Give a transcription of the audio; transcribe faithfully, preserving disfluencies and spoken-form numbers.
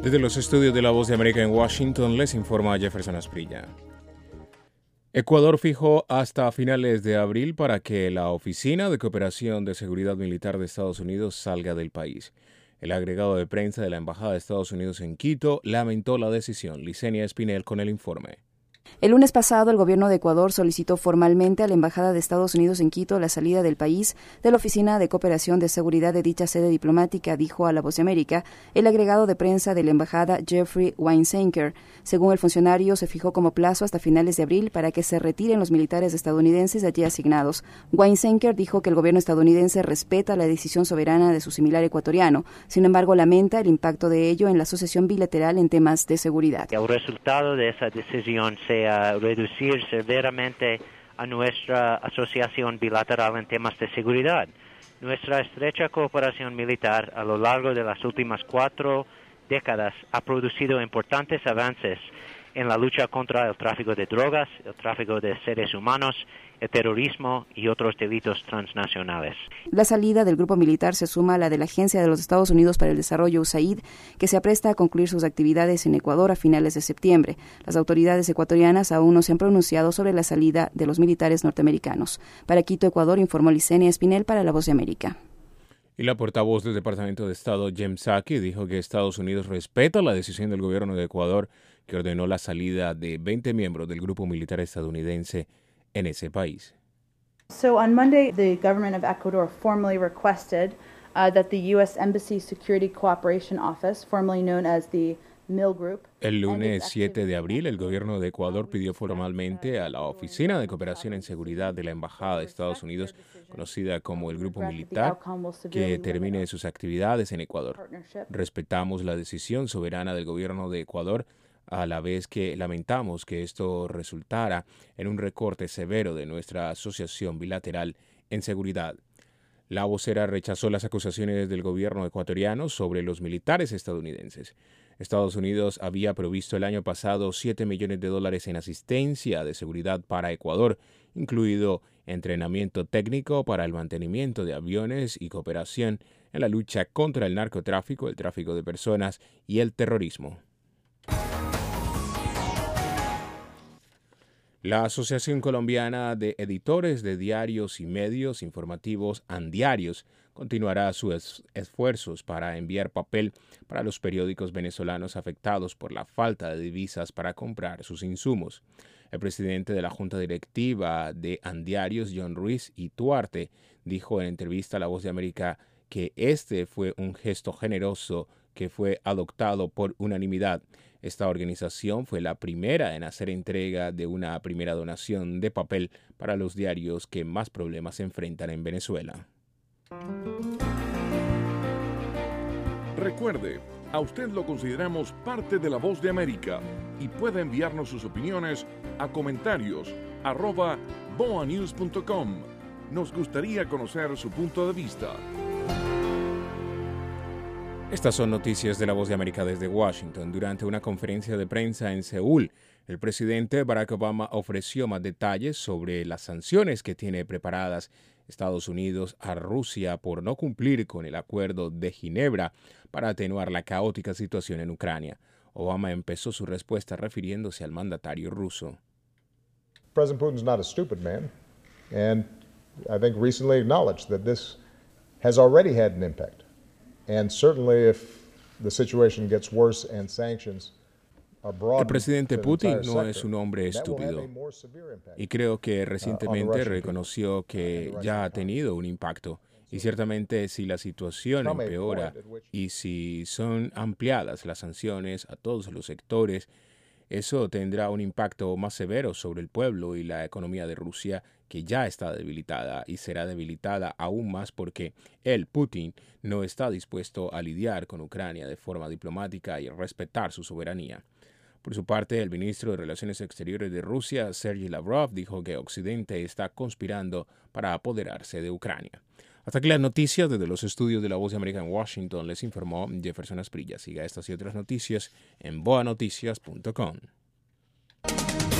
Desde los estudios de La Voz de América en Washington les informa Jefferson Asprilla. Ecuador fijó hasta finales de abril para que la Oficina de Cooperación de Seguridad Militar de Estados Unidos salga del país. El agregado de prensa de la Embajada de Estados Unidos en Quito lamentó la decisión. Licenia Espinel con el informe. El lunes pasado, el gobierno de Ecuador solicitó formalmente a la Embajada de Estados Unidos en Quito la salida del país de la Oficina de Cooperación de Seguridad de dicha sede diplomática, dijo a La Voz de América el agregado de prensa de la Embajada Jeffrey Weinsenker. Según el funcionario, se fijó como plazo hasta finales de abril para que se retiren los militares estadounidenses allí asignados. Weinsenker dijo que el gobierno estadounidense respeta la decisión soberana de su similar ecuatoriano. Sin embargo, lamenta el impacto de ello en la asociación bilateral en temas de seguridad. El resultado de esa decisión se a reducir severamente a nuestra asociación bilateral en temas de seguridad. Nuestra estrecha cooperación militar a lo largo de las últimas cuatro décadas ha producido importantes avances en la lucha contra el tráfico de drogas, el tráfico de seres humanos, el terrorismo y otros delitos transnacionales. La salida del grupo militar se suma a la de la Agencia de los Estados Unidos para el Desarrollo, U S A I D, que se apresta a concluir sus actividades en Ecuador a finales de septiembre. Las autoridades ecuatorianas aún no se han pronunciado sobre la salida de los militares norteamericanos. Para Quito, Ecuador, informó Licenia Espinel para La Voz de América. Y la portavoz del Departamento de Estado, Jem Psaki, dijo que Estados Unidos respeta la decisión del gobierno de Ecuador que ordenó la salida de veinte miembros del grupo militar estadounidense en ese país. So on Monday, the government of Ecuador formally requested uh, that the U S Embassy Security Cooperation Office, formerly known as the Mill Group. El lunes siete de abril, el gobierno de Ecuador pidió formalmente a la Oficina de Cooperación en Seguridad de la Embajada de Estados Unidos, conocida como el Grupo Militar, que termine sus actividades en Ecuador. Respetamos la decisión soberana del gobierno de Ecuador, a la vez que lamentamos que esto resultara en un recorte severo de nuestra asociación bilateral en seguridad. La vocera rechazó las acusaciones del gobierno ecuatoriano sobre los militares estadounidenses. Estados Unidos había provisto el año pasado siete millones de dólares en asistencia de seguridad para Ecuador, incluido entrenamiento técnico para el mantenimiento de aviones y cooperación en la lucha contra el narcotráfico, el tráfico de personas y el terrorismo. La Asociación Colombiana de Editores de Diarios y Medios Informativos Andiarios continuará sus esfuerzos para enviar papel para los periódicos venezolanos afectados por la falta de divisas para comprar sus insumos. El presidente de la Junta Directiva de Andiarios, John Ruiz y Tuarte, dijo en entrevista a La Voz de América que este fue un gesto generoso que fue adoptado por unanimidad. Esta organización fue la primera en hacer entrega de una primera donación de papel para los diarios que más problemas enfrentan en Venezuela. Recuerde, a usted lo consideramos parte de La Voz de América y puede enviarnos sus opiniones a comentarios arroba boanews punto com. Nos gustaría conocer su punto de vista. Estas son noticias de La Voz de América desde Washington. Durante una conferencia de prensa en Seúl, el presidente Barack Obama ofreció más detalles sobre las sanciones que tiene preparadas Estados Unidos a Rusia por no cumplir con el Acuerdo de Ginebra para atenuar la caótica situación en Ucrania. Obama empezó su respuesta refiriéndose al mandatario ruso. President Putin's not a stupid man, and I think recently acknowledged that this has already had an impact. And certainly if the situation gets worse and sanctions are broadened, el presidente Putin no es un hombre estúpido y creo que recientemente reconoció que ya ha tenido un impacto y ciertamente si la situación empeora y si son ampliadas las sanciones a todos los sectores, eso tendrá un impacto más severo sobre el pueblo y la economía de Rusia, que ya está debilitada y será debilitada aún más porque él, Putin, no está dispuesto a lidiar con Ucrania de forma diplomática y respetar su soberanía. Por su parte, el ministro de Relaciones Exteriores de Rusia, Sergei Lavrov, dijo que Occidente está conspirando para apoderarse de Ucrania. Hasta aquí las noticias desde los estudios de La Voz de América en Washington. Les informó Jefferson Asprilla. Siga estas y otras noticias en boa noticias punto com.